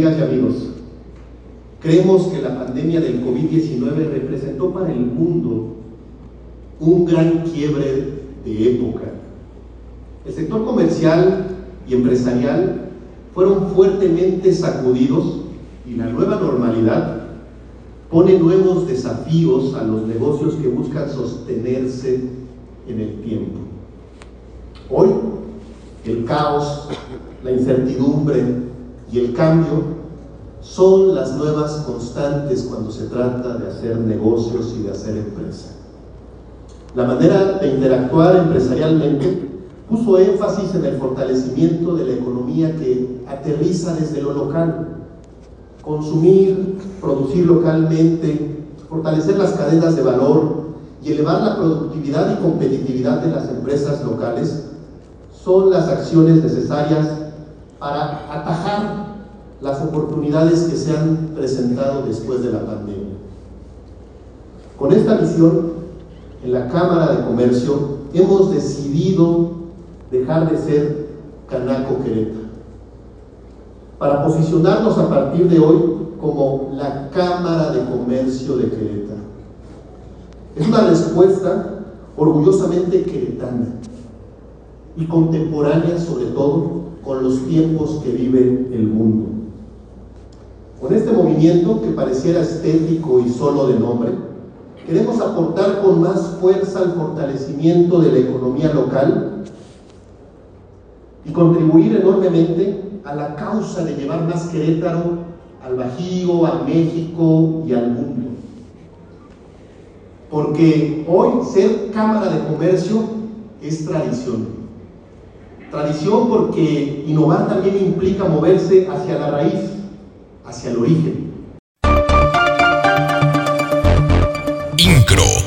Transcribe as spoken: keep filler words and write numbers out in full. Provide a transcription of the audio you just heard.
Amigas y amigos, creemos que la pandemia del COVID diecinueve representó para el mundo un gran quiebre de época. El sector comercial y empresarial fueron fuertemente sacudidos y la nueva normalidad pone nuevos desafíos a los negocios que buscan sostenerse en el tiempo. Hoy, el caos, la incertidumbre y el cambio son las nuevas constantes cuando se trata de hacer negocios y de hacer empresa. La manera de interactuar empresarialmente puso énfasis en el fortalecimiento de la economía que aterriza desde lo local. Consumir, producir localmente, fortalecer las cadenas de valor y elevar la productividad y competitividad de las empresas locales son las acciones necesarias para atajar las oportunidades que se han presentado después de la pandemia. Con esta visión, en la Cámara de Comercio hemos decidido dejar de ser Canaco Querétaro, para posicionarnos a partir de hoy como la Cámara de Comercio de Querétaro. Es una respuesta orgullosamente queretana y contemporánea, sobre todo, con los tiempos que vive el mundo. Con este movimiento, que pareciera estético y solo de nombre, queremos aportar con más fuerza al fortalecimiento de la economía local y contribuir enormemente a la causa de llevar más Querétaro al Bajío, a México y al mundo. Porque hoy ser Cámara de Comercio es tradición. Tradición porque innovar también implica moverse hacia la raíz, hacia el origen. INCRO.